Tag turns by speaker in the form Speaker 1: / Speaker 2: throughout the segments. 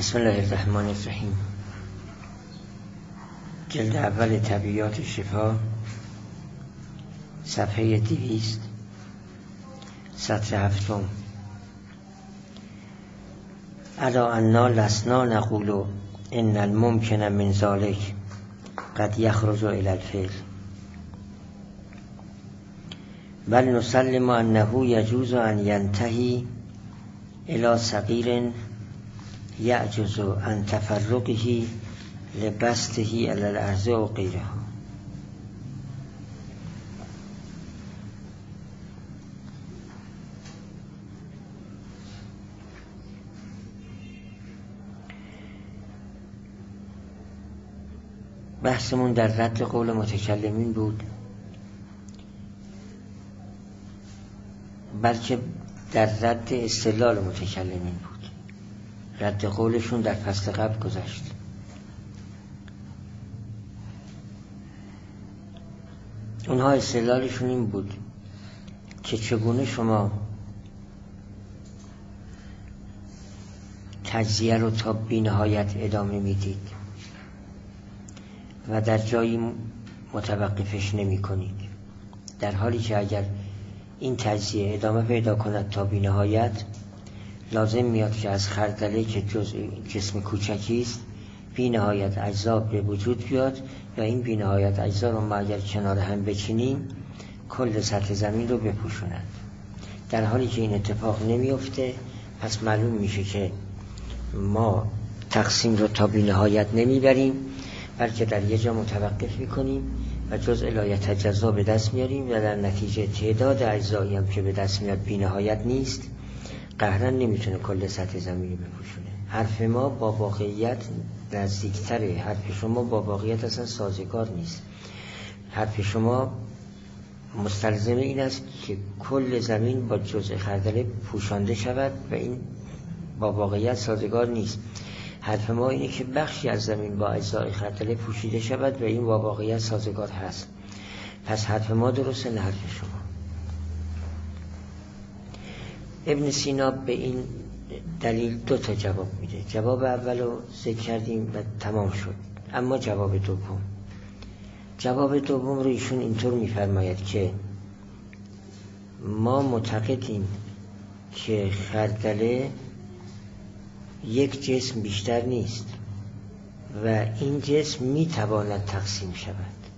Speaker 1: بسم الله الرحمن الرحیم. جلد اول طبیعیات شفا، صفحه 200، سطر 7. الا انا لسنا نقول ان الممکن من ذلك قد یخرج الی الفعل بل نسلم انه یجوز ان ینتهی الی صغیر یعجز عن تفرقه لبسته علی الارض و غیرها. بحثمون در رد قول متکلمین بود، بلکه در رد استدلال متکلمین بود. رد قولشون در فصل قبل گذشت. اونها استدلالشون این بود که چگونه شما تجزیه رو تا بی‌نهایت ادامه میدید و در جایی متوقفش نمی کنید، در حالی که اگر این تجزیه ادامه پیدا کند تا بی‌نهایت، لازم میاد که از خردله که جسم کوچکی است بی‌نهایت اجزا به وجود بیاد و این بی‌نهایت اجزا رو ما اگر کنار هم بچینیم کل سطح زمین رو بپوشونند. در حالی که این اتفاق نمیفته، پس معلوم میشه که ما تقسیم رو تا بی‌نهایت نمیبریم، بلکه در یه جا متوقف میکنیم و جزء لا یتجزا به دست میاریم و در نتیجه تعداد اجزایی هم که به دست میاد بی‌نهایت نیست، قهرا نمیتونه کل سطح زمین رو بپوشونه. حرف ما با واقعیت نزدیکتره. حرف شما با واقعیت اصلا سازگار نیست. حرف شما مستلزم این است که کل زمین با جزء خردله پوشانده شود و این با واقعیت سازگار نیست. حرف ما اینه که بخشی از زمین با اجزای خردله پوشیده شود و این با واقعیت سازگار هست. پس حرف ما درسته، نه حرف شما. ابن سینا به این دلیل 2 جواب میده. جواب اول رو ذکر کردیم و تمام شد. اما جواب دوم رو ایشون اینطور میفرماید که ما معتقدیم که خردله یک جسم بیشتر نیست و این جسم میتواند تقسیم شود،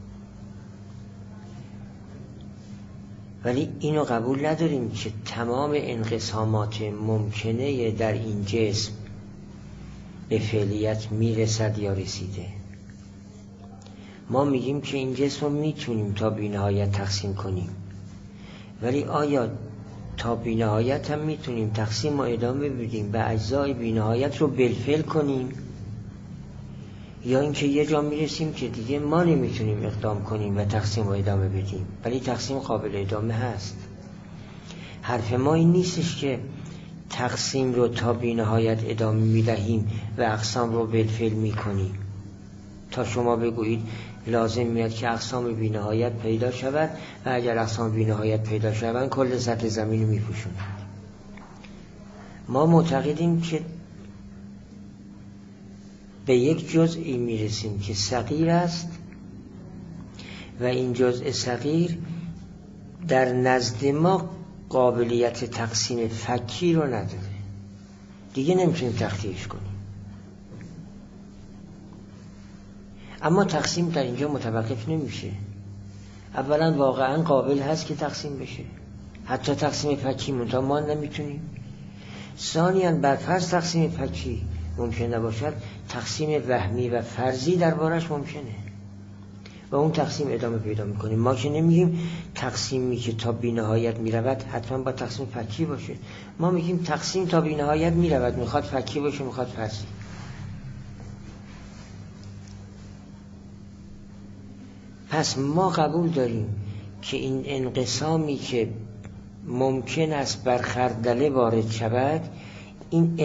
Speaker 1: ولی اینو قبول نداریم که تمام انقسامات ممکنه در این جسم به فعلیت میرسد یا رسیده. ما میگیم که این جسم رو میتونیم تا بی‌نهایت تقسیم کنیم، ولی آیا تا بی‌نهایت هم میتونیم تقسیم و ادامه بدیم و اجزای بی‌نهایت رو بالفعل کنیم، یا اینکه یه جا میرسیم که دیگه ما نمیتونیم اقدام کنیم و تقسیم و ادامه بدیم، ولی تقسیم قابل ادامه هست. حرف ما این نیستش که تقسیم رو تا بی‌نهایت ادامه میدهیم و اقسام رو بالفعل میکنیم تا شما بگویید لازم میاد که اقسام بی‌نهایت پیدا شود و اگر اقسام بی‌نهایت پیدا شوند کل سطح زمین رو میپوشونند. ما معتقدیم که به یک جزئی میرسیم که صغیر است و این جزء صغیر در نزد ما قابلیت تقسیم فکی رو نداره، دیگه نمیتونیم تخطیش کنیم. اما تقسیم در اینجا متوقف نمیشه. اولا واقعا قابل هست که تقسیم بشه، حتی تقسیم فکی، منتها ما نمیتونیم. ثانیاً برفرض تقسیم فکی ممکن نباشد، تقسیم وهمی و فرضی دربارش ممکنه و اون تقسیم ادامه پیدا میکنیم. ما که نمیگیم تقسیمی که تا بی‌نهایت میرود حتما با تقسیم فکی باشه، ما میگیم تقسیم تا بی‌نهایت میرود، میخواد فکی باشه میخواد فرضی. پس ما قبول داریم که این انقسامی که ممکن است بر خردله وارد شود، این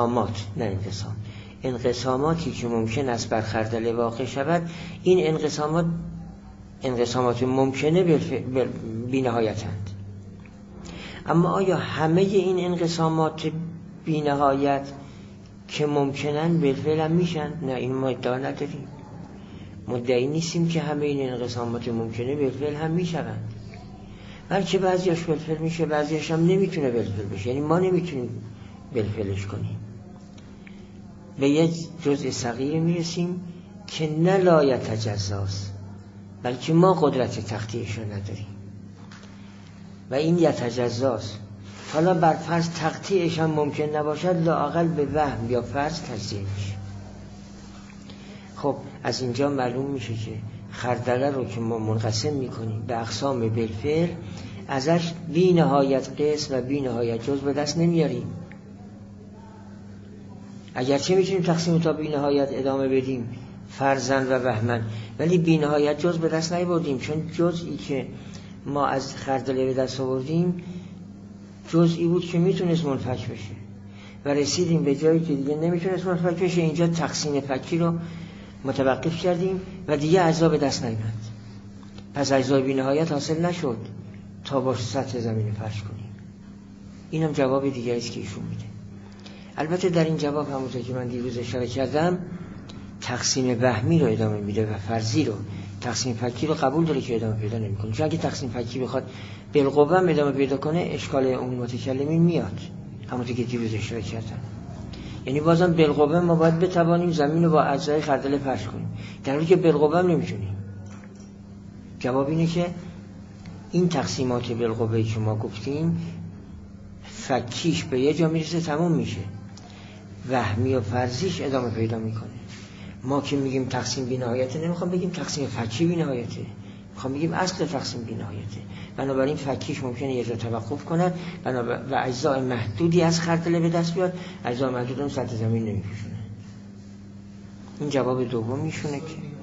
Speaker 1: انقساماتی که ممکن است بر خردله واقع شود، این انقسامات ممکنه بی‌نهایتند. اما آیا همه این انقسامات بی‌نهایت که ممکنن بالفعل هم میشن. نه، این ما ادعا نداریم، مدعی نیستیم که همه این انقسامات ممکنه بالفعل هم میشن، بلکه بعضیاش بالفعل میشه، بعضیاش هم نمیتونه بالفعل بشه. یعنی ما نمیتونیم بالفعلش کنیم. به یک جزء صغیر میرسیم که نه لا یتجزاست، بلکه ما قدرت تقطیعش رو نداریم و این یتجزاست. حالا بر فرض تقطیعش هم ممکن نباشد، لااقل به وهم یا فرض تجزیه میشه. خب از اینجا معلوم میشه که خردله رو که ما منقسم میکنیم به اقسام بالفعل، ازش بی نهایت قسم و بی نهایت جزء به دست نمیاریم. اگرچه میتونیم تقسیم تا بی نهایت ادامه بدیم فرضاً و وهماً، ولی بی نهایت جزء به دست نیاوردیم، چون جزئی که ما از خردله به دست آوردیم جزئی بود که میتونست منفک بشه و رسیدیم به جایی که دیگه نمیتونست منفک بشه. اینجا تقسیم فکی رو متوقف کردیم و دیگه اجزا به دست نیامد. پس اجزای بی نهایت حاصل نشد تا با سطح زمین فرش کنیم. اینم جواب دیگه است که ایشون میده. البته در این جواب همونطور که من دیروز اشاره کردم تقسیم وهمی رو ادامه میده و فرضی رو. تقسیم فکی رو قبول داره که ادامه پیدا نمیکنه، چون اگه تقسیم فکی بخواد بالقوه ادامه پیدا کنه اشکال عموم متکلمین میاد، همونطور که دیروز اشاره کردم. یعنی بازم بالقوه ما باید بتوانیم زمین رو با اجزای خردله فرش کنیم، در حالی که بالقوه نمیتونیم. جواب اینه که این تقسیمات بالقوه‌ای که ما گفتیم فکیش به یه جا میرسه تموم میشه، وهمی و فرضیش ادامه پیدا میکنه. ما که میگیم تقسیم بی نهایته نمیخوام بگیم تقسیم فکی بی نهایته، میخوام بگیم اصل تقسیم بی نهایته. بنابراین فکیش ممکنه یه جا توقف کنه و اجزای محدودی از خردله به دست بیاد، اجزای محدود اون سطح زمین نمیپوشونه. این جواب دوم میشونه که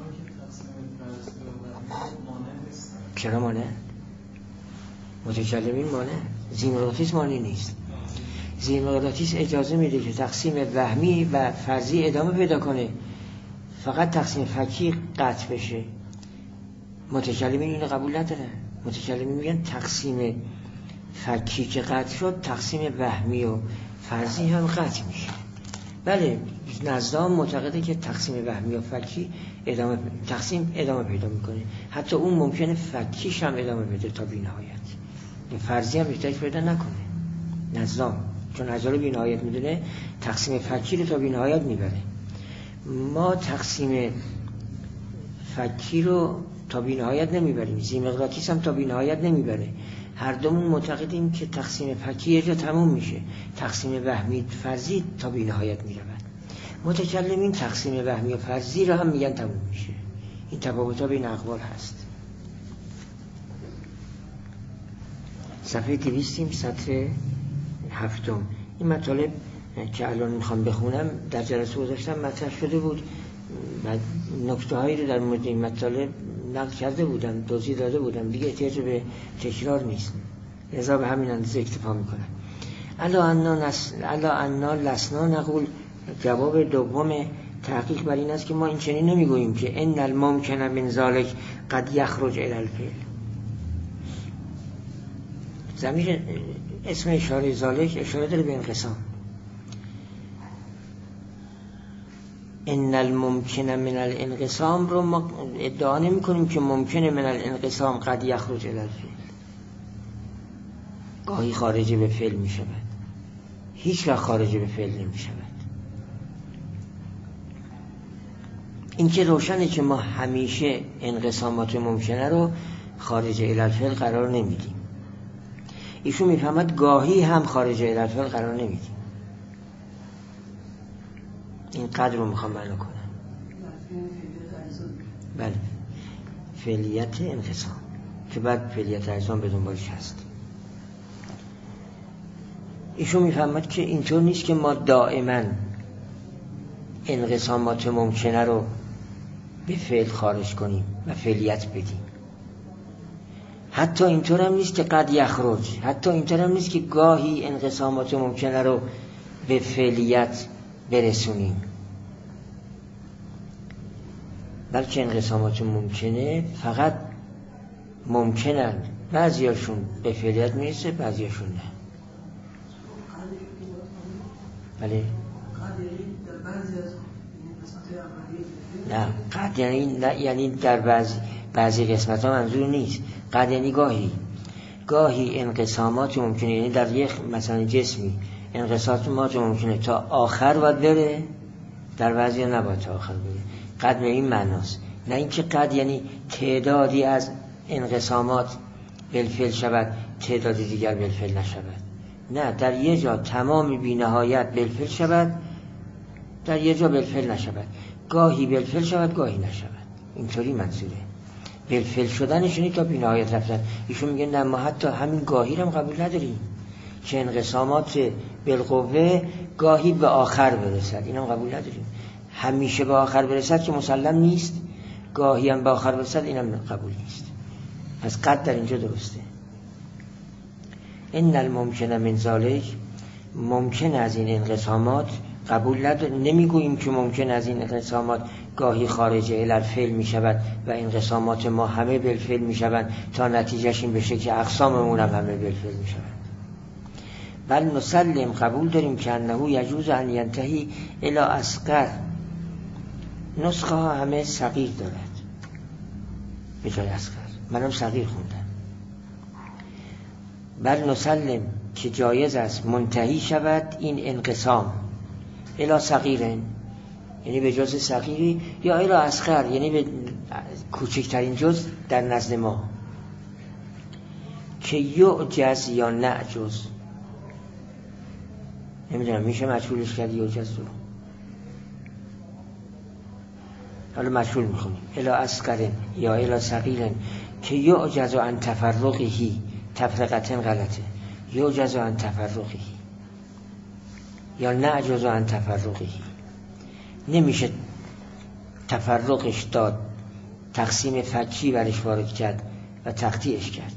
Speaker 1: چرا مانع؟ متکلمین مانع، زیمقراطیس مانع نیست. زیمقراطیس اجازه میده که تقسیم وهمی و فرضی ادامه پیدا کنه، فقط تقسیم فکی قطع بشه. متکلمین اینو قبول ندارن. متکلمین میگن تقسیم فکی که قطع شد تقسیم وهمی و فرضی هم قطع میشه. بله نظام معتقده که تقسیم وهمی و فکی تقسیم ادامه پیدا میکنه، حتی اون ممکنه فکیش هم ادامه بده تا بی‌نهایت، فرضی هم احتیاج پیدا نکنه نظام، چون اجزا رو بی‌نهایت میدونه تقسیم فکی رو تا بی‌نهایت میبره. ما تقسیم فکی رو تا بی‌نهایت نمیبریم، زیمقراطیس هم تا بی‌نهایت نمیبره. هر دومون معتقدیم که تقسیم فکی یه جا تموم میشه، تقسیم وهمی فرضی تا بی‌نهایت میرود. متکلمین تقسیم وهمی و فرضی رو هم میگن تموم میشه. این تفاوت‌ها بین اقوال هست. صفحه 200 سطر 7. این مطالب که الان میخوام بخونم در جلسه گذاشتم مطرح شده بود، نکته هایی رو در مورد این مطالب نقل کرده بودم، توضیح داده بودم، دیگه احتیاج به تکرار نیست، لذا به همین اندازه اکتفا میکنم. الا انا لسنا نقول، جواب دوم تحقیق بر این است که ما این چنین نمیگوییم که ان الممکن من ذلک قد یخرج الی الفعل. ضمیر اسم اشاره ذالک اشاره داره به انقسام. ان الممکن من الانقسام رو ما ادعا نمی کنیم که ممکنه من الانقسام قد یخرج الی الفعل، گاهی خارج به فعل می شود، هیچ وقت خارج به فعل نمی شود. این که روشنه که ما همیشه انقسامات ممکنه رو خارج الی الفعل قرار نمیدیم. ایشون میفهمد گاهی هم خارج الی الفعل قرار نمیدیم. این قدر رو میخوام معنا کنم. بله، فعلیت انقسام که بعد فعلیت اجزا به دنبالش هست. ایشون میفهمد که اینطور نیست که ما دائما انقسامات ممکنه رو به فعل خارج کنیم و فعلیت بدیم. حتی اینطور هم نیست که قد یخرج، حتی اینطور هم نیست که گاهی انقسامات ممکنه رو به فعلیت برسونیم، بلکه انقسامات ممکنه فقط ممکنن، بعضیاشون به فعلیت میرسه بعضیاشون نه. بله نه قد یعنی در بعضی قسمت ها منظور نیست. قد یعنی گاهی انقسامات ممکنه، یعنی در یک مثلا جسمی انقسامات ممکنه تا آخر باید بره، در بعضی ها نباید تا آخر بره. قد به این معناست، نه اینکه قد یعنی تعدادی از انقسامات بالفعل شود تعدادی دیگر بالفعل نشود. نه، در یه جا تمام بی نهایت بالفعل شود، در یه جا بالفعل نشود، گاهی بالفعل شود گاهی نشود. اینطوری منظوره. بالفعل شدنشونی تا بی نهایت رفتن. ایشون میگه نه، ما حتی همین گاهی رو هم قبول نداریم که انقسامات بالقوه گاهی به آخر برسد، اینم قبول نداریم. همیشه به آخر برسد که مسلم نیست، گاهی هم به آخر برسد اینم قبول نیست. پس قد در اینجا درسته. ان الممکن من ذلک، ممکن از این انقسامات قبول نمیگوییم که ممکن از این انقسامات گاهی خارجه الالفعل می شود و انقسامات ما همه بالفعل می شود تا نتیجهش این بشه که اقساممون هم همه بالفعل می شود. بل نسلم، قبول داریم که انه یجوز ان ینتهی الی اصغر. نسخه ها همه صغیر دارد به جای اصغر، منم صغیر خوندم. بل نسلم که جایز است منتهی شود این انقسام الی صغیرن، یعنی به جز صغیری، یا الی اصغر یعنی به کوچکترین جز در نزد ما، که یعجز یا نعجز. نمیدونم میشه مجهولش کرد یعجز رو، حالا مجهول میخونیم. الی اصغرن یا الی صغیرن که یعجز عن تفرقهی، تفرقتن غلطه، یعجز عن تفرقهی یا نعجز عن تفرقهی، نمیشه تفرقش داد، تقسیم فکی برش وارد کرد و تقطیعش کرد.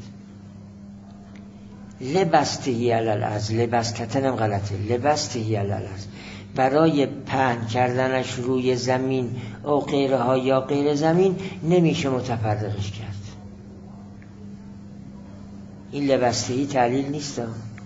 Speaker 1: لبستهی علالعرض، لبستتن هم غلطه، لبستهی علالعرض، برای پهن کردنش روی زمین او غیره ها یا غیر زمین نمیشه متفرقش کرد. این لبستهی تعلیل نیست،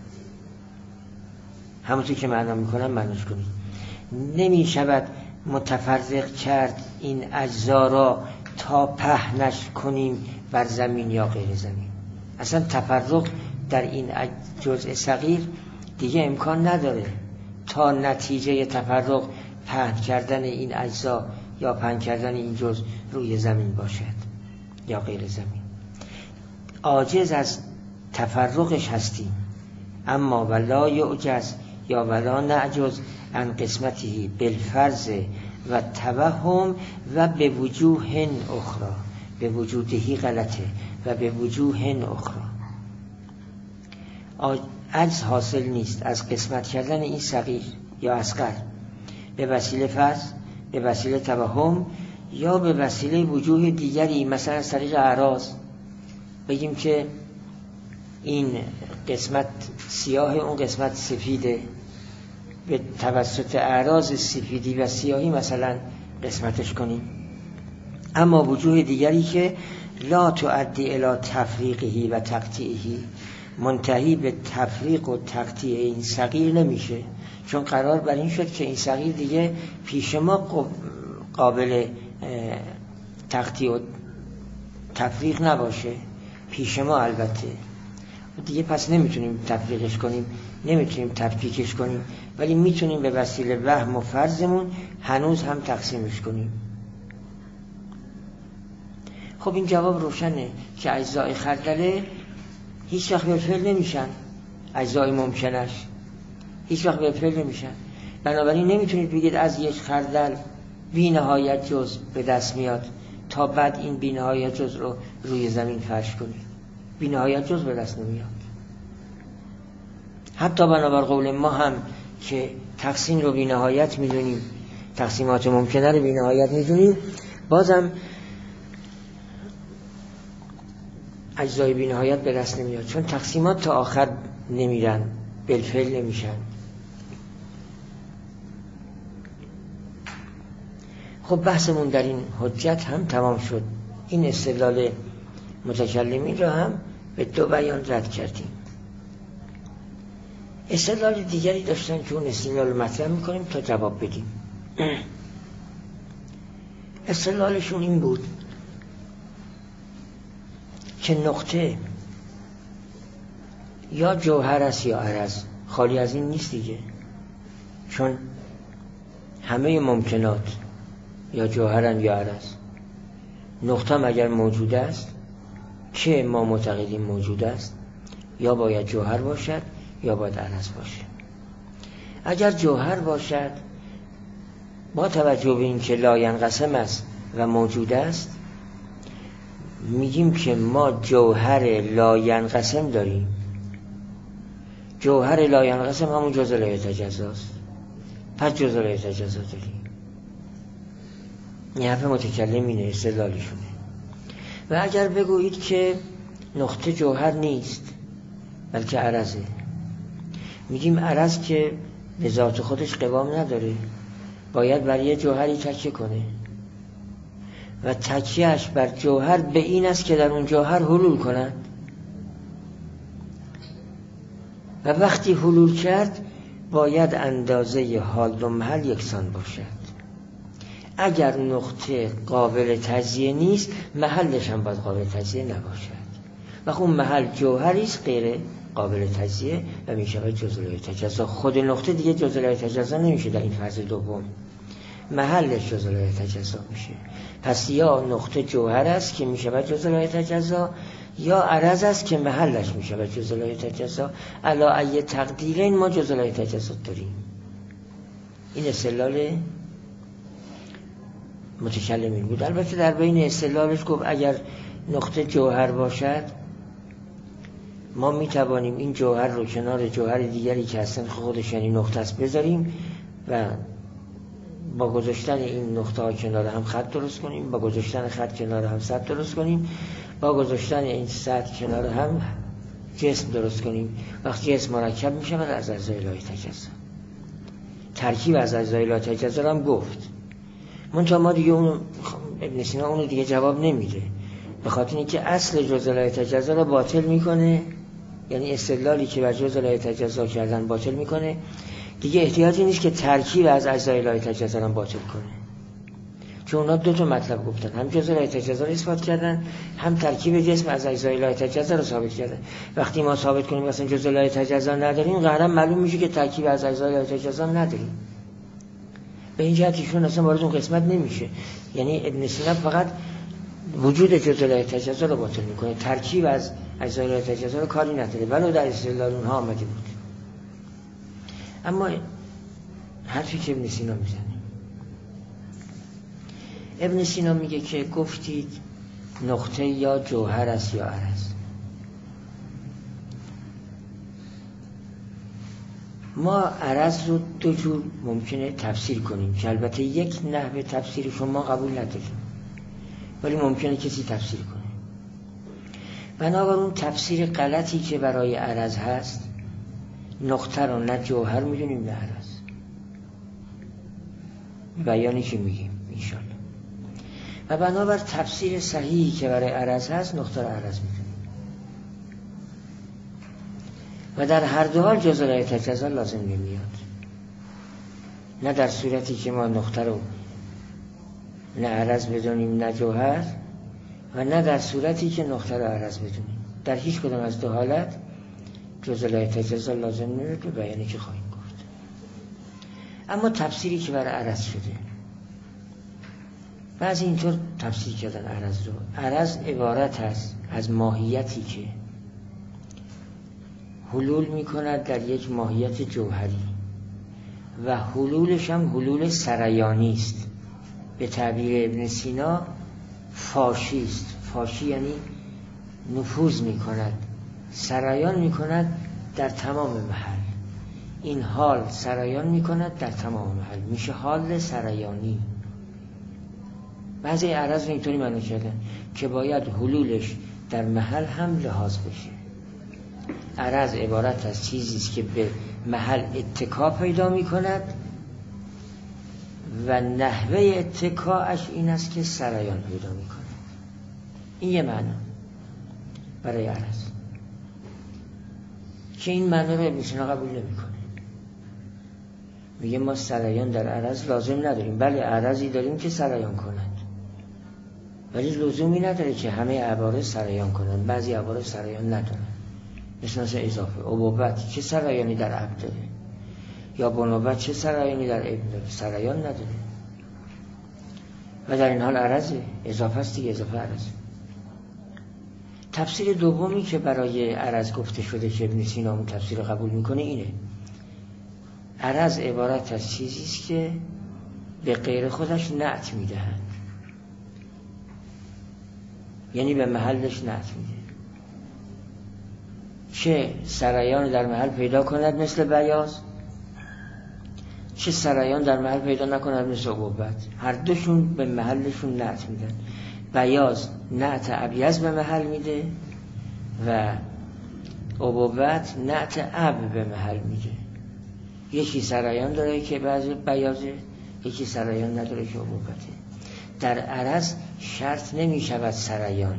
Speaker 1: همونطور که معنا میکنم معناش کنید. نمی شود متفرق کرد این اجزا را تا پهنش کنیم بر زمین یا غیر زمین. اصلا تفرق در این جزء صغیر دیگه امکان نداره تا نتیجه تفرق پهن کردن این اجزا یا پهن کردن این جزء روی زمین باشد یا غیر زمین. عاجز از تفرقش هستیم، اما ولا یعجز یا ولا نعجز عن قسمته بالفرض و توهم و به وجوه اخرى. به وجودهی غلطه و به وجوه اخرى. عجز حاصل نیست از قسمت کردن این صغیر یا اصغر به وسیله فرض، به وسیله توهم یا به وسیله وجوه دیگری، مثلا از طریق اعراض. بگیم که این قسمت سیاه اون قسمت سفیده، به توسط اعراض سفیدی و سیاهی مثلا قسمتش کنیم. اما وجوه دیگری که لا تؤدی الی تفریقهی و تقطیعهی، منتهی به تفریق و تقطیع این صغیر نمیشه، چون قرار بر این شد که این صغیر دیگه پیش ما قابل تقطیع و تفریق نباشه، پیش ما البته دیگه، پس نمیتونیم تفریقش کنیم، نمیتونیم تفکیکش کنیم، ولی میتونیم به وسیله وهم و فرضمون هنوز هم تقسیمش کنیم. خب این جواب روشنه که اجزای خردله هیچ وقت بالفعل نمیشن، اجزای ممکنش هیچ وقت بالفعل نمیشن. بنابراین نمیتونید بگید از یک خردل بی نهایت جز به دست میاد تا بعد این بی نهایت جز رو روی زمین فرش کنید. بی نهایت جز به دست نمیاد. حتی بنابر قول ما هم که تقسیم رو بی نهایت میدونیم، تقسیمات ممکنه رو بی نهایت میدونیم، بازم اجزای بی نهایت به دست نمیاد، چون تقسیمات تا آخر نمیرن، بالفعل نمیشن. خب بحثمون در این حجت هم تمام شد. این استدلال متکلمین را هم به دو بیان رد کردیم. استدلال دیگری داشتن که اون استدلال رو مطرح میکنیم تا جواب بدیم. استدلالشون این بود که نقطه یا جوهر است یا عرض، خالی از این نیست دیگه، چون همه ممکنات یا جوهرن یا عرض. نقطه هم اگر موجود است که ما معتقدیم موجود است، یا باید جوهر باشد یا باید عرض باشد. اگر جوهر باشد با توجه به این که لا ینقسم است و موجود است، میگیم که ما جوهر لا ینقسم داریم. جوهر لا ینقسم همون جزء لا یتجزا است، پس جزء لا یتجزا داریم. این حرف متکلم اینه، استدلالشونه. و اگر بگویید که نقطه جوهر نیست بلکه عرضه، میگیم عرض که به ذات خودش قوام نداره، باید بر یه جوهری تکیه کنه و تکیهش بر جوهر به این است که در اون جوهر حلول کنند و وقتی حلول کرد باید اندازه حال و محل یکسان باشد. اگر نقطه قابل تجزیه نیست، محلش هم باید قابل تجزیه نباشد و اون محل جوهری است غیر قابل تجزیه و میشه جزء لا یتجزا. خود نقطه دیگه جزء لا یتجزا نمیشه در این فرض دوم، محلش جزء لا یتجزا میشه. پس یا نقطه جوهر است که میشه جزء لا یتجزا، یا عرض است که محلش میشه جزء لا یتجزا. علی ای تقدیرین ما جزء لا یتجزا داریم. این استدلال متکلمین بود. البته در بین استدلالش گفت اگر نقطه جوهر باشد ما میتوانیم این جوهر رو کنار جوهر دیگری که هستن خودش یعنی نقطه است بذاریم و با گذاشتن این نقطه ها کنار هم خط درست کنیم، با گذاشتن خط کنار هم سطح درست کنیم، با گذاشتن این سطح کنار هم جسم درست کنیم. وقتی جسم مرکب میشه از اجزای لا یتجزا، ترکیب از اجزای لا یتجزا هم گفت. منتها ما دیگه ابن سینا اونو دیگه جواب نمیده، به خاطر اینکه اصل جزء لا یتجزا رو باطل میکنه، یعنی استدلالی که بر جزء لا یتجزا کردن باطل میکنه. دیگه احتیاجی نیست که ترکیب از اجزای لا یتجزا رو باطل کنه، چون اونا دو تا مطلب گفتن، هم جزء لا یتجزا رو اثبات کردن، هم ترکیب جسم از اجزای لا یتجزا رو ثابت کردن. وقتی ما ثابت کنیم مثلا جزء لا یتجزا نداریم، قطعا معلوم میشه که ترکیب از اجزای لا یتجزا نداریم. به این جهت ایشون اصلا وارد اون قسمت نمیشه. یعنی ابن سینا فقط وجود جزء لا یتجزا رو باطل میکنه، ترکیب از اجزای لا یتجزا رو کاری نداره، ولو در استدلال اونها آمده بود. اما حرفی که ابن سینا میزنه، ابن سینا میگه که گفتید نقطه یا جوهر است یا عرض. ما عرض رو دو جور ممکنه تفسیر کنیم که البته یک نحوه تفسیر شما قبول نداریم، ولی ممکنه کسی تفسیر کنه. بنابراین تفسیر غلطی که برای عرض هست، نقطه رو نه جوهر میدونیم نه عرض. بیانی که میگیم انشالله. و بنابر تفسیر صحیحی که برای عرض هست، نقطه رو عرض میدونیم و در هر دو حال جزء لا یتجزا لازم نمیاد. نه در صورتی که ما نقطه رو نه عرض بدونیم نه جوهر، و نه در صورتی که نقطه رو عرض بدونیم. در هیچ کدام از دو حالت جزء لا یتجزا لازم نمیاد، به بیانی که خواهیم گفت. اما تفسیری که برای عرض شده، بعضی اینطور تفسیر کردن عرض رو. عرض عبارت است از ماهیتی که حلول میکند در یک ماهیت جوهری و حلولش هم حلول سریانی است. به تعبیر ابن سینا فاشی است. فاشی یعنی نفوذ میکند، سریان میکند در تمام محل. این حال سریان میکند در تمام محل، میشه حال سریانی. بعضی عرض رو اینطوری معنی کردن که باید حلولش در محل هم لحاظ بشه. عرض عبارت از چیزی است که به محل اتکا پیدا میکند و نحوه اتکاش این است که سریان پیدا میکند. این یه معنی برای عرض که این معنی رو ابن سینا قبول نمیکنه. میگه ما سرایان در عرض لازم نداریم. بله عرضی داریم که سرایان کنند، ولی لزومی نداره که همه عوارض سرایان کنند. بعضی عوارض سرایان ندارن، مثل اضافه. ابوت چه سرایانی در عبد داره؟ یا بنوبت چه سرایانی در ابن داره؟ سرایان نداره. و در این حال عرضه، اضافه است دیگه، اضافه عرض. تفسیر دومی که برای عرض گفته شده که ابن سینا اون تفسیر رو قبول میکنه اینه: عرض عبارت از چیزی است که به غیر خودش نعت میدهند، یعنی به محلش نعت میده. چه سرایان در محل پیدا کند مثل بیاض، چه سرایان در محل پیدا نکند مثل ابوت. هر دوشون به محلشون نعت میدن. بیاض نعت ابیض به محل میده و ابوت نعت اب به محل میده. یکی سرایان داره که بعضی بیاضه، یکی سرایان نداره که ابوته. در عرض شرط نمی شود سرایان،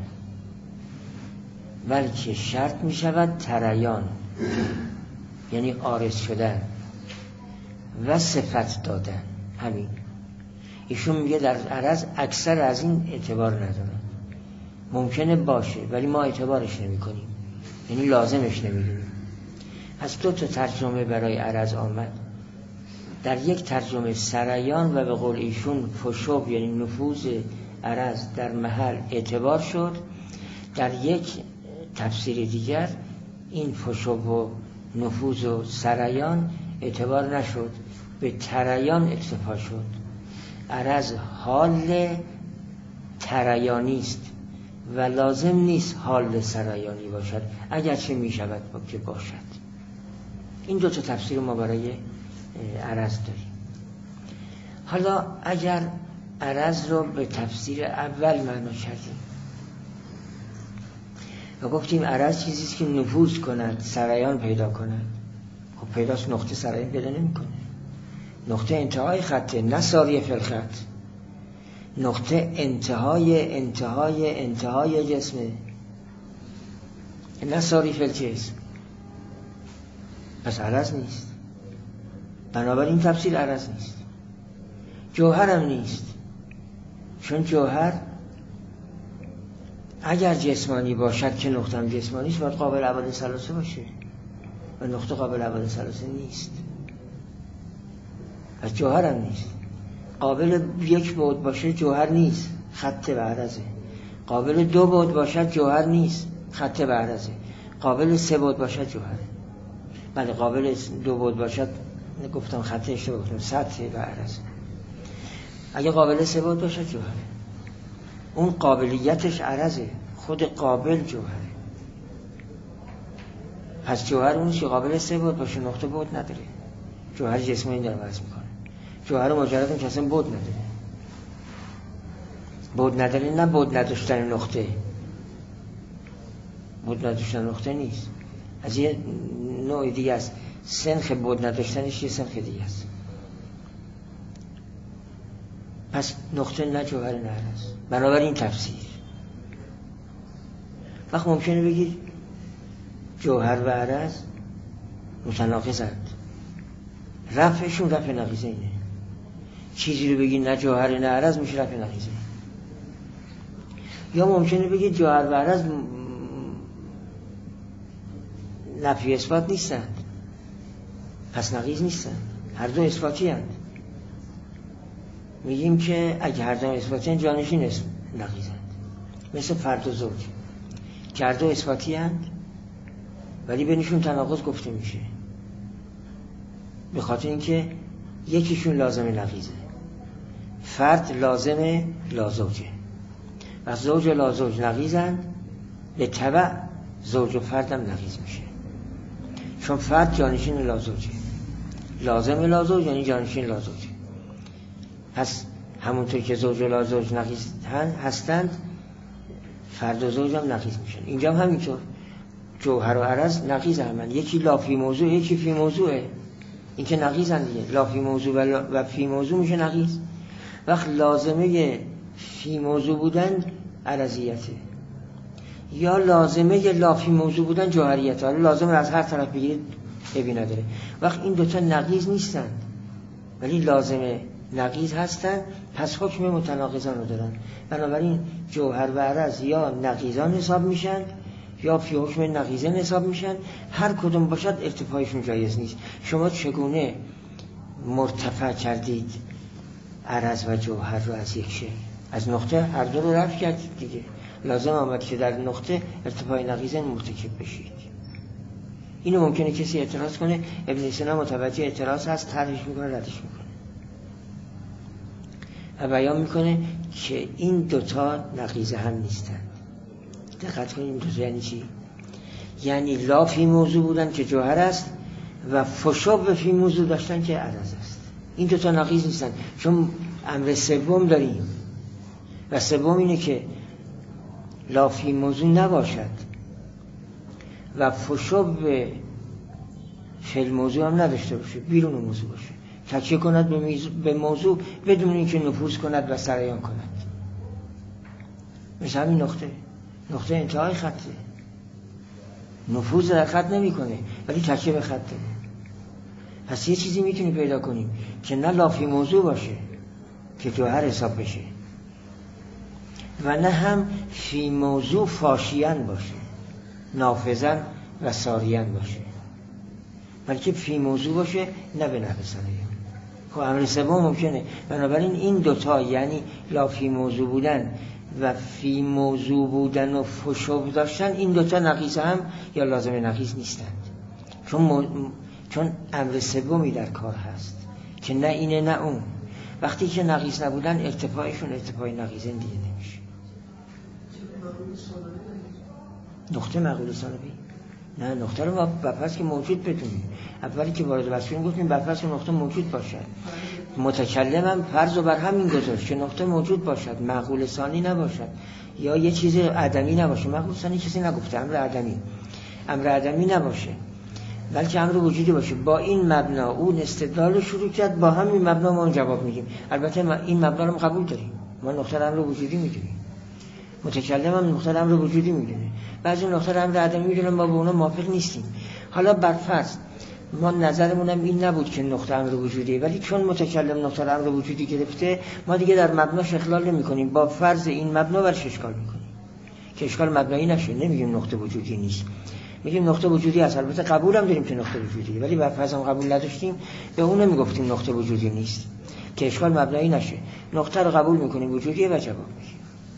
Speaker 1: بلکه شرط می شود ترایان، یعنی عارض شدن و صفت دادن. همین. ایشون میگه در عرض اکثر از این اعتبار ندارن. ممکنه باشه ولی ما اعتبارش نمی کنیم، یعنی لازمش نمیدونیم. از دو تا ترجمه برای عرض آمد. در یک ترجمه سرایان و به قول ایشون فشوب، یعنی نفوذ عرض در محل اعتبار شد. در یک تفسیر دیگر این فشوب و نفوذ و سرایان اعتبار نشد، به ترایان اکتفا شد. عرض حال ترایانی است و لازم نیست حال سرایانی باشد، اگرچه می شود که باشد. این دو تا تفسیر ما برای عرض داریم. حالا اگر عرض رو به تفسیر اول معنا کردیم و گفتیم عرض چیزی است که نفوذ کند، سرایان پیدا کند، خب پیداست نقطه سرایان پیدا نمی‌کنه. نقطه انتهای خطه، نه ساریه فی الخط. نقطه انتهای جسمه، نه ساری فی الجسم. پس عرض نیست. بنابراین تفسیر عرض نیست. جوهر هم نیست، چون جوهر اگر جسمانی باشد که نقطه هم جسمانی است باید قابل ابعاد ثلاثه باشه و نقطه قابل ابعاد ثلاثه نیست. پس جوهر هم نیست. قابل یک بعد باشه جوهر نیست، خط و عرضه. قابل دو بعد باشد جوهر نیست، خط و عرضه. قابل سه بعد باشد جوهره. بله قابل دو بعد باشد گفتم خط، اشتباه گفتم، سطح و عرضه. اگه قابل سه بعد باشد جوهره. اون قابلیتش عرضه، خود قابل جوهره. پس جوهر اونش که قابل سه بعد باشه، نقطه بعد نداره. جوهر جسمانی داره وضع میکنه. جوهر مجرد اون که اصلا بعد نداره. بعد نداره، نه بعد نداشتن نقطه. بعد نداشتن نقطه نیست، از یه نوع دیگه است. سنخ بعد نداشتنش یه سنخ دیگه است. پس نقطه نه جوهر نه عرض. بنابراین تفسیر. وقت ممکنه بگید جوهر و عرض متناقضند، رفعشون رفع نقیضه اینه. چیزی رو بگید نه جوهر نه عرض میشه رفع نقیضه. یا ممکنه بگید جوهر و عرض نفی اثبات نیستند، پس نقیض نیستند، هر دو اثباتی هستند. میگیم که اگه هر دو اثباتی هستند جانشین نقیضند. مثل فرد و زوج که هر دو اثباتی هستند ولی بینشون تناقض گفته میشه، به خاطر اینکه یکیشون لازم نقیضه. فرد لازم لازوجه و زوج و لازوج نقیضند، به تبع زوج و فردم نقیض میشه، چون فرد جانشین لازوجه، لازم لازوج یعنی جانشین لازوجه. پس همونطور که زوج و لازوج نقیض هستند، فرد و زوج هم نقیض میشن. اینجا هم همینطور جوهر و عرض نقیض همند. یکی لافی موضوع، یکی فی موضوعه. این که نقیضن دیگه. لافی موضوع و فی موضوع میشه نقیض. وقت لازمه فی موضوع بودن عرضیته، یا لازمه لافی موضوع بودن جوهریت. حالا لازمه از هر طرف بگیرید عیبی نداره. وقت این دوتا نقیض نیستن ولی لازمه نقیض هستن، پس حکم متناقضان رو دارن. بنابراین جوهر و عرض یا نقیضان حساب میشن یا فی حکم نقیضین حساب میشن. هر کدوم باشد ارتفاعشون جایز نیست. شما چگونه مرتفع کردید عرض و جوهر رو از یک شی؟ از نقطه هر دو رو رفع کردید دیگه. لازم آمد که در نقطه ارتفاع نقیضین مرتکب بشید. اینو ممکنه کسی اعتراض کنه، ابن سینا متوجه اعتراض هست، طرحش میکنه، ردش میکنه و بیان میکنه که این دوتا نقیض هم نیستن. دقت کنید این دوتا یعنی چی؟ یعنی لا فی موضوع بودن که جوهر است و فشاب فی موضوع داشتن که عرض است. این دوتا نقیض نیستن، چون امر سوم داریم و سوم اینه که لا فی موضوع نباشد و فشاب فی الموضوع هم نداشته باشه، بیرون موضوع باشه، تکیه کند به موضوع بدون اینکه نفوذ کند و سرایان کند. مثل همین نقطه انتهای خطه، نفوذ در خط نمی کنه ولی تکیه به خط داره. پس یه چیزی میتونی پیدا کنیم که نه لافی موضوع باشه که جوهر حساب بشه و نه هم فی موضوع فاشیان باشه، نافذن و ساریان باشه، بلکه فی موضوع باشه نه به نحو سرایان. خب امر سوم ممکنه. بنابراین این دوتا یعنی لافی موضوع بودن و فی موضوع بودن و فشوب داشتن، این دوتا نقیض هم یا لازم نقیض نیستند، چون امر سومی در کار هست که نه اینه نه اون. وقتی که نقیض نبودن ارتفاعشون ارتفاع نقیضین دیگه نمیشه. نقطه معقول ثانوی نه، نقطه رو بپس که موجود بدونیم. اولی که وارد بحث شدیم گفتیم بپس که نقطه موجود باشد. متکلم هم فرض رو بر همین گذاشت که نقطه موجود باشد، معقول ثانی نباشد یا یه چیز عدمی نباشه. معقول ثانی کسی نگفته، امر عدمی نباشه بلکه امر وجودی باشه. با این مبنا اون استدلال شروع کرد، با همین مبنا ما جواب میدیم. البته این مبنا رو قبول داریم، ما نقطه امر وجودی میدونیم، متکلم هم نقطه امر وجودی میدونه، بعضی نقطه امر عدمی میدونه، ما با اونا موافق نیستیم. حالا برفرض ما نظرمون هم این نبود که نقطه امر وجودیه، ولی چون متکلم نقطه امر وجودی گرفته ما دیگه در مبناش اخلال نمی‌کنیم، با فرض این مبنا برش اشکال می‌کنیم که اشکال مبنایی نشه. نمیگیم نقطه وجودی نیست، میگیم نقطه وجودی هست. البته قبول هم داریم که نقطه وجودیه، ولی برفرض هم قبول نداشتیم به اون نمیگفتیم نقطه وجودی نیست که اشکال مبنایی نشه. نقطه رو قبول می‌کنیم وجودیه و جواب میدیم.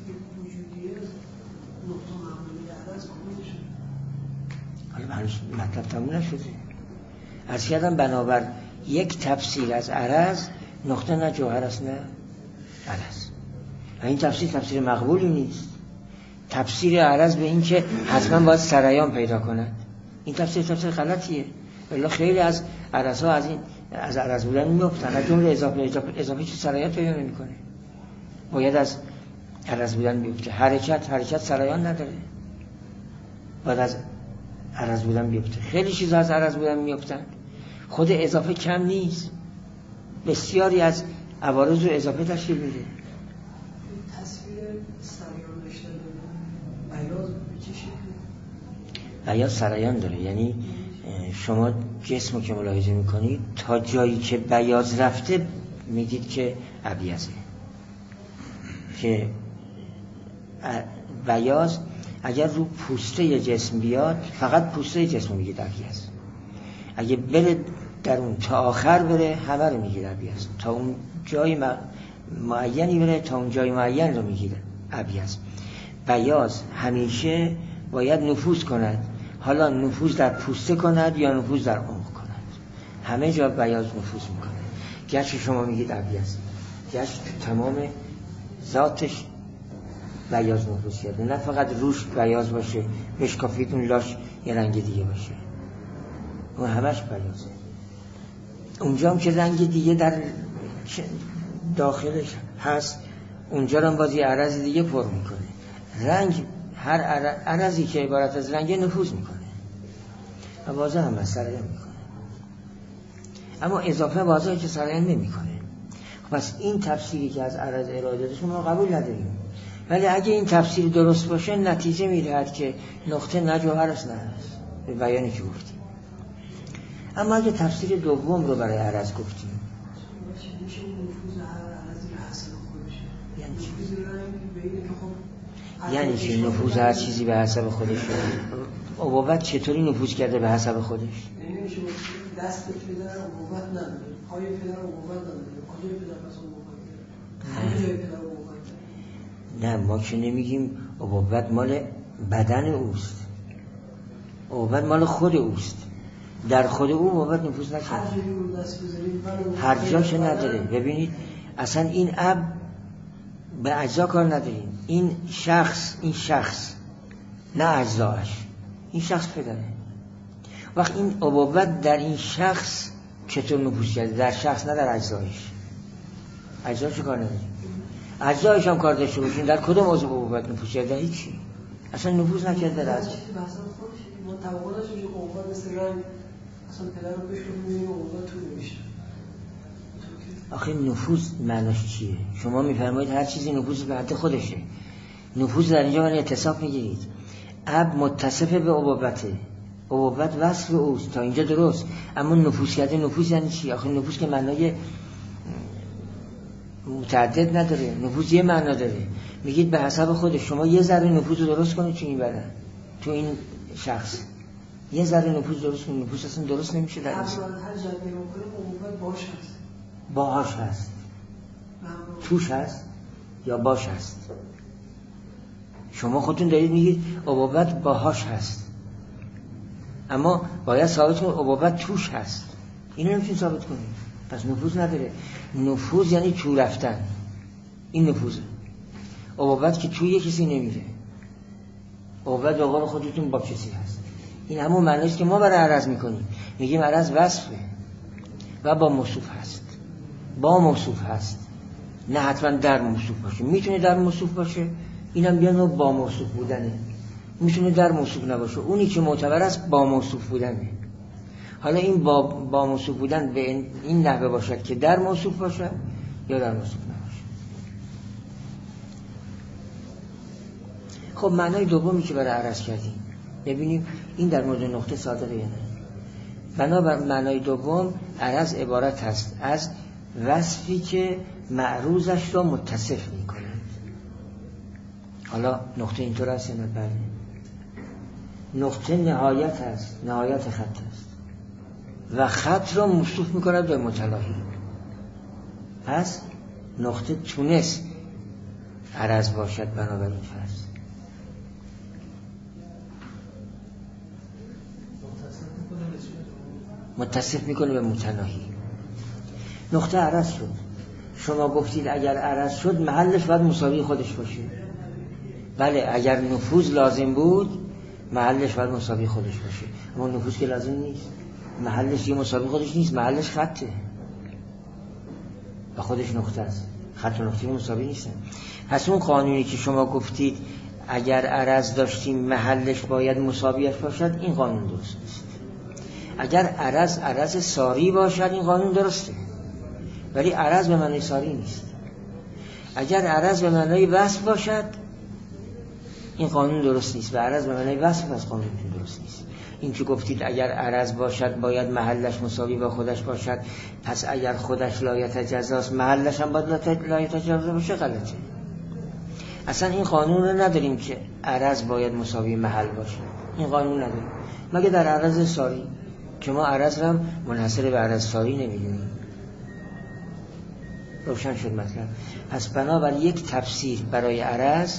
Speaker 1: مطلب تموم نشده. عرض کردم بنابر یک تفسیر از عرض نقطه نه جوهر است نه عرض. این تفسیر مقبولی نیست. تفسیر عرض به این که حتما باید سرایان پیدا کند، این تفسیر غلطیه. الا خیلی از عرضها از عرض بودن میافتن، از جمله اضافه چه سرایان پیدا نمیکنه، باید از عرض بودن بیفته. حرکت سرایان نداره، باید از عرض بودن بیفته. خیلی چیزا از عرض بودن میافتن. خود اضافه کم نیست، بسیاری از عوارض رو اضافه تشکیل میده.
Speaker 2: تصویر سرایان داشته بیاض به چه شکلی؟
Speaker 1: بیاض سرایان داره، یعنی شما جسمو که ملاحظه میکنید تا جایی که بیاض رفته میگید که ابیضه، که بیاض اگر رو پوسته جسم بیاد فقط پوسته جسم میگید ابیض، اگه بره در اون تا آخر بره همه رو میگید ابیض، تا اون جای معینی بره تا اون جای معین رو میگید ابیض. بیاض همیشه باید نفوذ کند، حالا نفوذ در پوسته کند یا نفوذ در عمق کند، همه جا بیاض نفوذ میکنه. گرچه شما میگید ابیض، گرچه تمام ذاتش بیاض نفوذ کرده، نه فقط روش بیاض باشه بشکافید اون لاش یه رنگ دیگه باشه، اون همش بیاضه. اونجا هم که رنگ دیگه در داخلش هست اونجا هم باز یه عرض دیگه پر میکنه. رنگ هر عرضی که عبارت از رنگ نفوذ میکنه و واضح هم سرایان میکنه، اما اضافه واضحه که سرایان نمیکنه. پس این تفسیری که از عرض ارائه داده شما قبول نداریم، ولی اگه این تفسیر درست باشه نتیجه میدهد که نقطه نه جوهر است نه هست، به بیانی که گفتیم. اما اگه تفسیر دوم رو برای عرض گفتیم یعنی چی نفوذ هر چیزی به حسب خودش؟ ابوت چطوری نفوذ کرده به حسب خودش؟
Speaker 2: نمیشه دست پدر ابوت نداره، پای پدر ابوت نداره، کجای پدر پس ابوت؟
Speaker 1: نه ما که نمیگیم ابوت مال بدن اوست، ابوت مال خود اوست، در خود او ابوت نفوذ نکرده، هر جا که نداره. ببینید اصلا این اب به اجزا کار نداریم، این شخص نه اجزاش، این شخص پدره. وقت این ابوت در این شخص چطور نفوذ کرده؟ در شخص نه در اجزایش. اجزاش کار نداریم، اجزایش هم کار داشته باشین. در کدوم عضو ابوت نفوذ کرده؟ هیچی، اصلا نفوذ نکرده در اجزا.
Speaker 2: ما توقعش میشه که ابوت مثل رنگ اصلا پدر رو بهش می‌بینیم ابوت تو نمیشه.
Speaker 1: آخه نفوذ معناش چیه؟ شما میفرمایید هر چیزی نفوذ به حد خودشه. نفوذ در اینجا من اتصاف میگیرید. اب متصف به ابوته، ابوت وصف اوست، تا اینجا درست. اما نفوذ کرده، نفوذ یعنی چی؟ آخه نفوذ که معنای متعدد نداره، نفوذ یه معنا داره. میگید به حسب خودش. شما یه ذره نفوذ رو درست کنید تو این بدن، تو این شخص یه ذره نفوذ درست کنید، نفوذ اصلا درست نمیشه در این.
Speaker 2: هر جبهه رو کنیم ابوت باش هست،
Speaker 1: باهاش هست، توش هست یا باش هست؟ شما خودتون دارید میگید ابوت باهاش هست، اما باید ثابت کنید ابوت توش هست. اینو نمیتونید ثابت کنید، پس نفوذ نداره. نفوذ یعنی تو رفتن، این نفوذه. ابوت که توی کسی نمیره، ابوت به قول خودتون با کسی هست. این همون معنیست که ما برای عرض میکنیم، میگیم عرض وصفه و با موصوف هست، با موصوف هست، نه حتما در موصوف باشه. میتونه در موصوف باشه، اینم بیان با موصوف بودنه. میتونه در موصوف نباشه، اونی که معتبر است با موصوف بودنه. حالا این با موصوف بودن به این نحوه باشد که در موصوف باشه یا در موصوف نباشه. خب معنای دومی که برای عرض کردیم، ببینیم این در مورد نقطه صادقه یا نه. بنابر معنای دوم، عرض عبارت است از وصفی که معروضش را متصف می کند. حالا نقطه اینطور است یا نه؟ بله. نقطه نهایت است، نهایت خط است و خط را موصوف می کند به متلاهی. پس نقطه تونست عرض باشد بنابر این فرض. متصف میکنه به متناهی. نقطه عرض شد، شما گفتید اگر عرض شد محلش باید مساوی خودش باشه. بله، اگر نفوذ لازم بود محلش باید مساوی خودش باشه، اما نفوذ که لازم نیست، محلش یه مساوی خودش نیست، محلش خطه و خودش نقطه است. خط و نقطه مساوی نیستن. پس اون قانونی که شما گفتید اگر عرض داشتیم محلش باید مساویش باشد، این قانون درست نیست. اگر عرض ساری باشد این قانون درسته، ولی عرض به معنی ساری نیست. اگر عرض به معنی وصف باشد این قانون درست نیست و عرض به معنی وصف از قانون درست نیست. این که گفتید اگر عرض باشد باید محلش مساوی با خودش باشد، پس اگر خودش لایتجزاست محلش هم باید لایتجزا باشه، غلطه. اصلا این قانون رو نداریم که عرض باید مساوی محل باشه، این قانون نداریم مگه در عرض ساری که ما عرض رو منحصر به عرض ساری نمیدونیم. روشن شد مطلب. پس بنابر یک تفسیر برای عرض،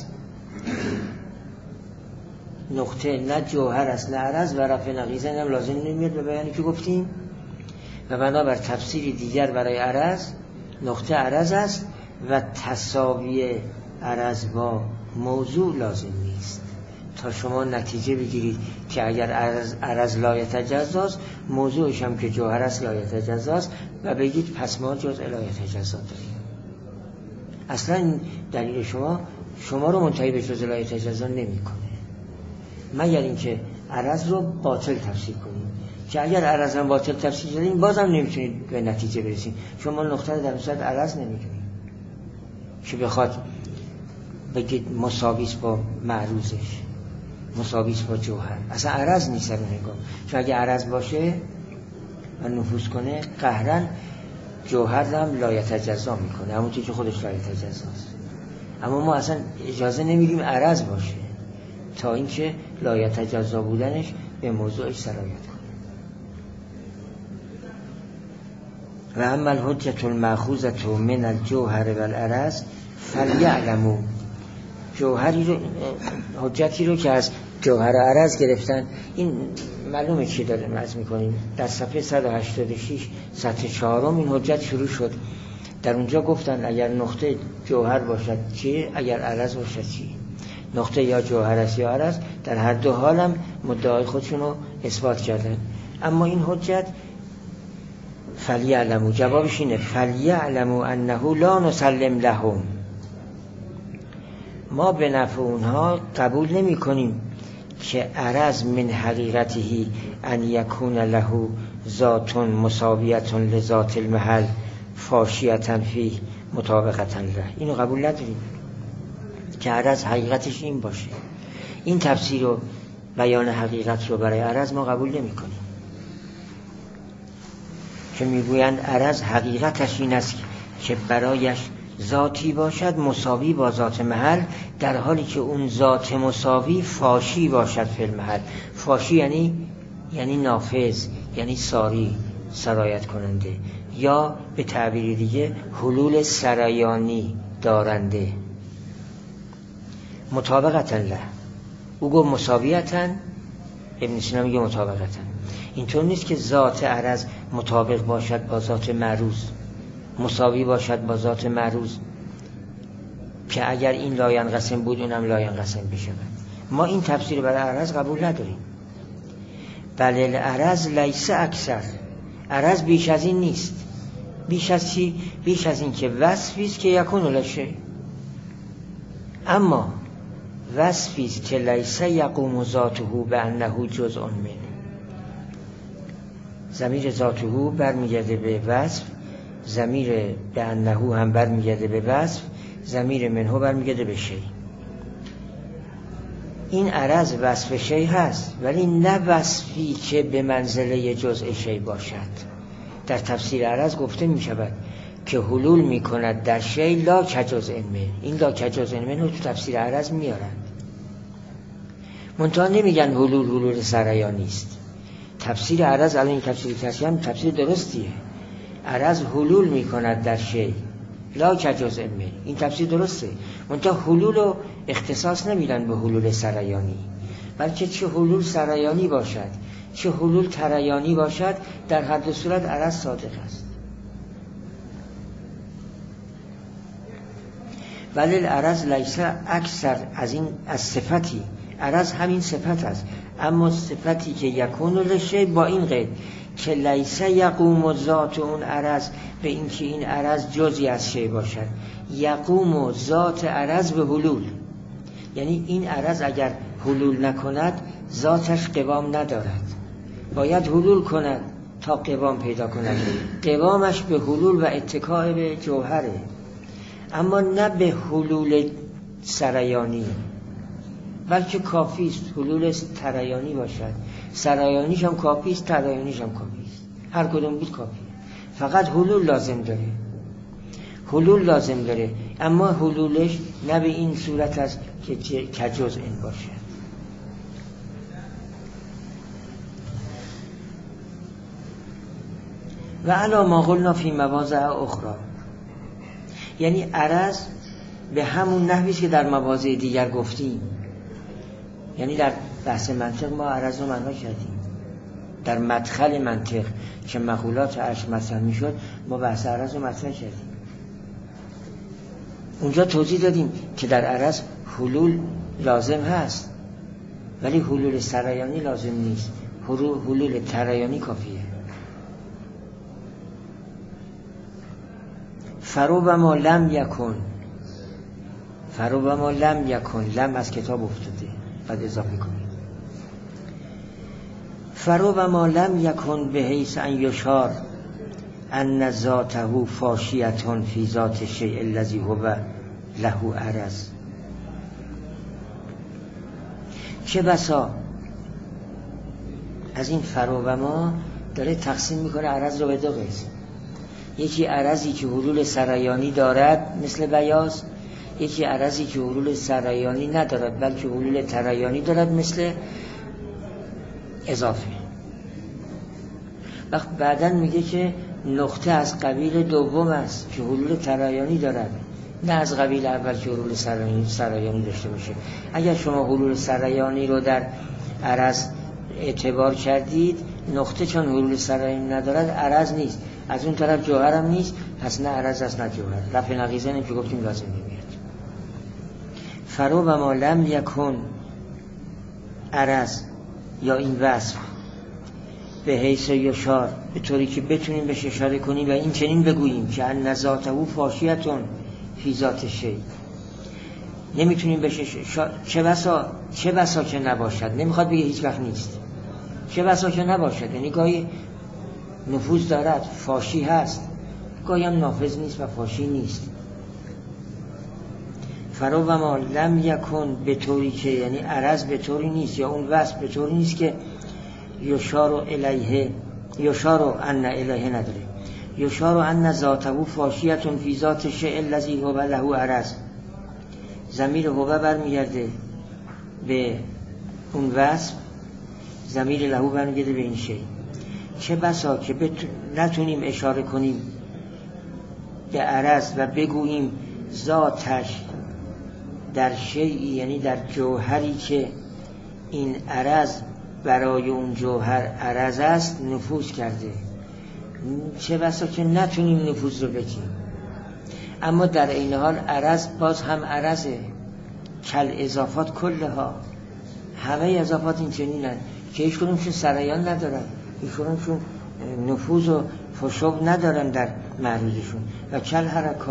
Speaker 1: نقطه نه جوهر است نه عرض و رفع نقیضه هم لازم نمیاد به بیانی که گفتیم. و بنابر تفسیری دیگر برای عرض، نقطه عرض است و تساوی عرض با موضوع لازم نیست تا شما نتیجه بگیرید که اگر عرض لایتجزاست موضوعش هم که جوهر است لایتجزاست و بگید پس ما جزء لایتجزا داریم. اصلا این دلیل شما رو منتهی به جزء لایتجزا نمی‌کنه، مگر اینکه عرض رو باطل تفسیر کنید، که اگر عرض هم باطل تفسیر کنید بازم نمیتونید به نتیجه برسید. شما نقطه در صورت عرض نمی‌کنید که بخواد بگید مساویس با معروضش، مساویس با جوهر. اصلا عرض نیست رو نگاه، چون اگه عرض باشه و نفوذ کنه قهرن جوهر هم لایتجزا میکنه، همونطور که خودش لایتجزاست. اما ما اصلا اجازه نمیدیم عرض باشه تا اینکه لایتجزا بودنش به موضوعش سرایت کنه. و اما الحجت المأخوذة من الجوهر والعرض فلیعلموا، جوهری رو، حجتی رو که از جوهر و عرض گرفتن، این معلومه چی داره عرض میکنیم. در صفحه 186 سطح 4 این حجت شروع شد. در اونجا گفتن اگر نقطه جوهر باشد چی، اگر عرض باشد چی. نقطه یا جوهر است یا عرض، در هر دو حال هم مدعای خودشون رو اثبات کردن. اما این حجت فلیعلموا، جوابش اینه فلیعلموا انه لا نسلم لهم، ما به نفع اونها قبول نمی کنیم که عرض من حقیقته ان یکون له ذات مساویت لذات المحل فاشیة فیه مطابقة له. اینو قبول نداریم که عرض حقیقتش این باشه. این تفسیر و بیان حقیقت رو برای عرض ما قبول نمی کنیم که میگویند عرض حقیقتش این است که برایش ذاتی باشد مساوی با ذات محل، در حالی که اون ذات مساوی فاشی باشد فی المحل. فاشی یعنی نافذ، یعنی ساری، سرایت کننده، یا به تعبیر دیگه حلول سرایانی دارنده. مطابقتا له، او گفت مساویتا، ابن سینا میگه مطابقتا. اینطور نیست که ذات عرض مطابق باشد با ذات معروض، مساوی باشد با ذات معروض، که اگر این لاینقسم بود اونم لاینقسم بشه. ما این تفسیر برای عرض قبول نداریم. بل العرض لیس اکثر، عرض بیش از این نیست. بیش از چی؟ بیش از این که وصفی است که یکون لشه، اما وصفی است که لیس یقوم ذاته بانه جزء منه. ضمیر ذاته برمیگرده به وصف، ضمیر بانه هم برمیگرده به وصف، ضمیر منه برمیگرده به شی. این عرض وصف شی هست، ولی نه وصفی که به منزله جزء شی باشد. در تفسیر عرض گفته می شود که حلول می کند در شی لا کجزء منه. این لا کجزء منه رو تو تفسیر عرض میارند، منتها نمیگن حلول سرایانی است. تفسیر عرض الان این تفسیر که هم تفسیر درستیه. عرض حلول می کند در شی لا کجزء منه، این تفسیر درسته. منتها حلول رو اختصاص نمیدن به حلول سرایانی، بلکه چه حلول سرایانی باشد چه حلول ترایانی باشد، در هر دو صورت عرض صادق است. ولی العرض لیس اکثر از این، از صفتی عرض همین صفت است، اما صفتی که یکون لشی با این قید که لیس یقوم ذات اون عرض به این که این عرض جزئی از شی باشد. یقوم ذات عرض به حلول، یعنی این عرض اگر حلول نکند ذاتش قوام ندارد، باید حلول کند تا قوام پیدا کند. قوامش به حلول و اتکاء به جوهره، اما نه به حلول سرایانی، بلکه کافی است حلول ترایانی باشد. سرایانیش هم کافی است، ترایانیش هم کافی است، هر کدوم بود کافی. فقط حلول لازم داره، حلول لازم داره، اما حلولش نه به این صورت است که کجزء این باشد. و علا ما قلنا فی مواضع اخرى، یعنی عرض به همون نحوی که در مواضع دیگر گفتیم. یعنی در بحث منطق ما عرض رو معنا کردیم، در مدخل منطق که مقولات عرش مطرح میشد ما بحث عرض رو مطرح کردیم. اونجا توضیح دادیم که در عرض حلول لازم هست، ولی حلول سرایانی لازم نیست، حلول ترایانی کافیه. فربما لم یکن، فربما لم یکن، لم از کتاب افتاده بعد اضافه کنید. فربما لم یکن به حیث ان یشار ان ذاته فاشیة فی ذات الشیء الذی هو له عرض. چه بسا از این فرو و ما داره تقسیم میکنه عرض رو به دو قسم. یکی عرضی که حلول سرایانی دارد مثل بیاض، یکی عرضی که حلول سرایانی ندارد بلکه حلول ترایانی دارد مثل اضافه. وقت بعداً میگه که نقطه از قبیل دوم است که حلول ترایانی دارد، نه از قبیل اول که حلول سرایانی داشته باشه. اگر شما حلول سرایانی رو در عرض اعتبار کردید، نقطه چون حلول سرایانی ندارد عرض نیست، از اون طرف جوهر هم نیست، پس نه عرض است نه جوهر. رفع نقیضین که گفتیم لازم نمیاد. فرو و ما لم یکن عرض یا این وصف به حیث یشار، به طوری که بتونیم بهش اشاره کنیم و این چنین بگوییم که ان ذاته فاشیتون فی ذات شیء. نمیتونیم بهش چه بسا که نباشد. نمیخواد بگه هیچ وقت نیست. چه بسا که نباشد یعنی گاهی نفوذ دارد، فاشی هست، گاهی هم نافذ نیست و فاشی نیست. فرو و ما لم یکن به طوری که یعنی عرض به طوری نیست یا اون وصف به طوری نیست که یشارو الیه، یشارو ان الیه نداره، یشارو ان ذاته فاشیتون فی ذات شیء الذی هو له عرض. ضمیر هو برمیگرده به اون وصف، ضمیر له برمیگرده به این شیء. چه بسا که نتونیم اشاره کنیم به عرض و بگوییم ذاتش در شیئی یعنی در جوهری که این عرض برای اون جوهر عرض است نفوذ کرده. چه بسا که نتونیم نفوذ رو بگیم، اما در این حال عرض باز هم عرضه. کل اضافات کلها، همه اضافات این چنینن که هیچ کدومشون سرایان ندارن، هیچ کدومشون نفوذ و فشوب ندارن در معروضشون. و کل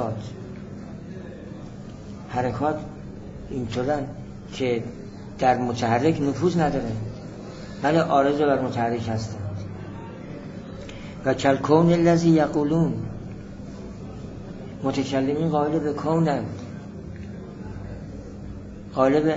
Speaker 1: حرکات اینطورن که در متحرک نفوذ ندارن ولی عارض بر متحرک هستن. و کل کون الذی یقولون، متکلمین قائل به کونند، قائل به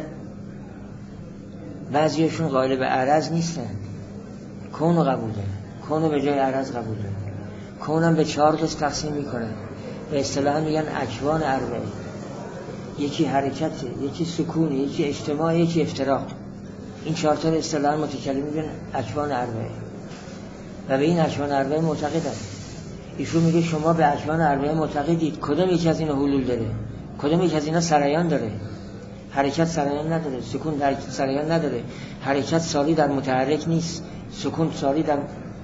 Speaker 1: بعضیشون قائل به عرض نیستن، کون رو قبول دارن، کون رو به جای عرض قبول دارن. کون هم به 4 قسم تقسیم میکنن، به اصطلاح میگن اکوان اربعه. یکی حرکت، یکی سکون، یکی اجتماع، یکی افتراق. این 4 تا اصطلاح متکلمین میگن اکوان اربعه و به این اکوان اربعه معتقدن. ایشون میگه شما به اکوان اربعه معتقدید، کدوم یکی از اینا حلول داره؟ کدوم یکی از اینا سرایان داره؟ حرکت سرایان نداره، سکون در سرایان نداره، حرکت ساری در متحرک نیست، سکون ساری در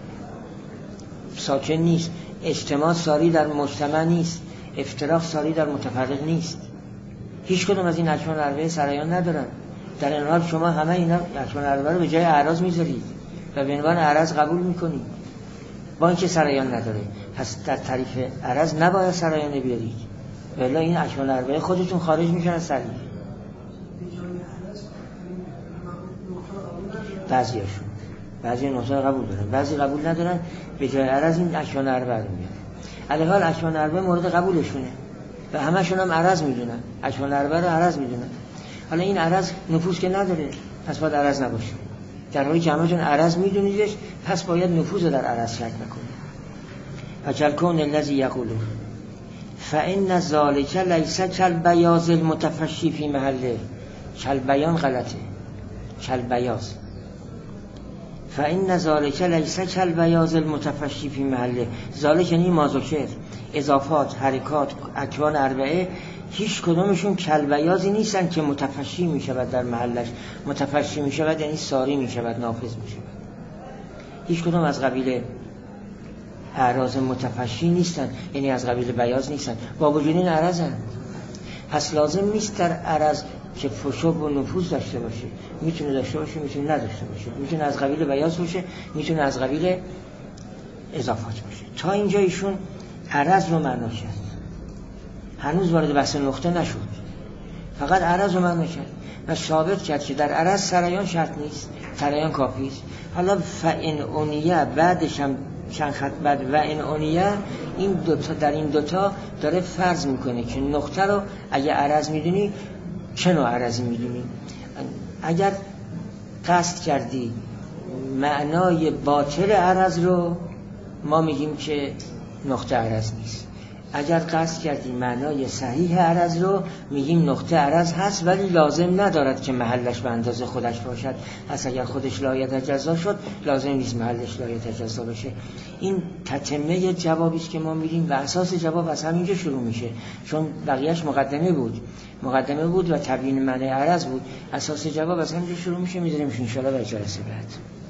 Speaker 1: ساکن نیست، اجتماع ساری در مجتمع نیست، افتراق ساری در متفرق نیست. هیچ کدوم از این اکوان اربعه سرایان ندارن. در این حال شما همه اینا اکوان اربعه رو به جای اعراض میذارید و به عنوان اعراض قبول میکنید با اینکه سرایان نداره. پس در تعریف اعراض نباید سرایان بیارید، ولی این اکوان اربعه خودتون خارج میشن از تعریف. بعضی نقطه قبول دارن، بعضی قبول ندارن، به جای عرض این اکوان اربعه رو میارن. علیحال اکوان اربعه مورد قبولشونه و همشون هم عرض میدونن، اکوان اربعه رو عرض میدونن. حالا این عرض نفوذ که نداره پس باید عرض نباشه، در حالی که همشون عرض میدونیدش پس باید نفوذ در عرض شک نکنه. اجل کون الذی یقولون فان ذلک لیس کالبیاض المتفشی فی محله. کالبیان غلطه، کالبیاض. فان ذلک لیس کالبیاض المتفشی فی محله. ذالک یعنی مازوکر، اضافات، حرکات، اکوان اربعه هیچ کدومشون کالبیاضی نیستن که متفشی میشود در محلش. متفشی میشود یعنی ساری میشود، نافذ میشود. هیچ کدوم از قبیل اعراض متفشی نیستن، یعنی از قبیل بیاض نیستن، با وجود این عرضن. پس لازم نیست در عرض که فشوب و نفوذ داشته باشه، میتونه داشته باشه، میتونه نداشته باشه، میتونه از قبیل بیاض باشه، میتونه از قبیل اضافات باشه. تا اینجا ایشون عرض رو معنا کرد، هنوز وارد بحث نقطه نشد، فقط عرض رو معنا کرد و ثابت کرد که در عرض سرایان شرط نیست، سرایان کافی است. حالا فإن اونیه بعدش هم چند خط بعد و این اونیه، این دوتا، در این دوتا داره فرض میکنه که نقطه رو اگه عرض میدونی چه نوع عرضی میدونی. اگر قصد کردی معنای باطل عرض رو، ما میگیم که نقطه عرض نیست. اگر قصد کردی معنای صحیح عرض رو، میگیم نقطه عرض هست، ولی لازم ندارد که محلش به اندازه خودش باشد. پس اگر خودش لایتجزا شد، لازم نیست محلش لایتجزا بشه. این تتمه جوابی است که ما میگیم و اساس جواب از همینجا شروع میشه، چون بقیهش مقدمه بود و تبیین معنی عرض بود. اساس جواب از همینجا شروع میشه، میذاریمش ان شاءالله برای جلسه بعد.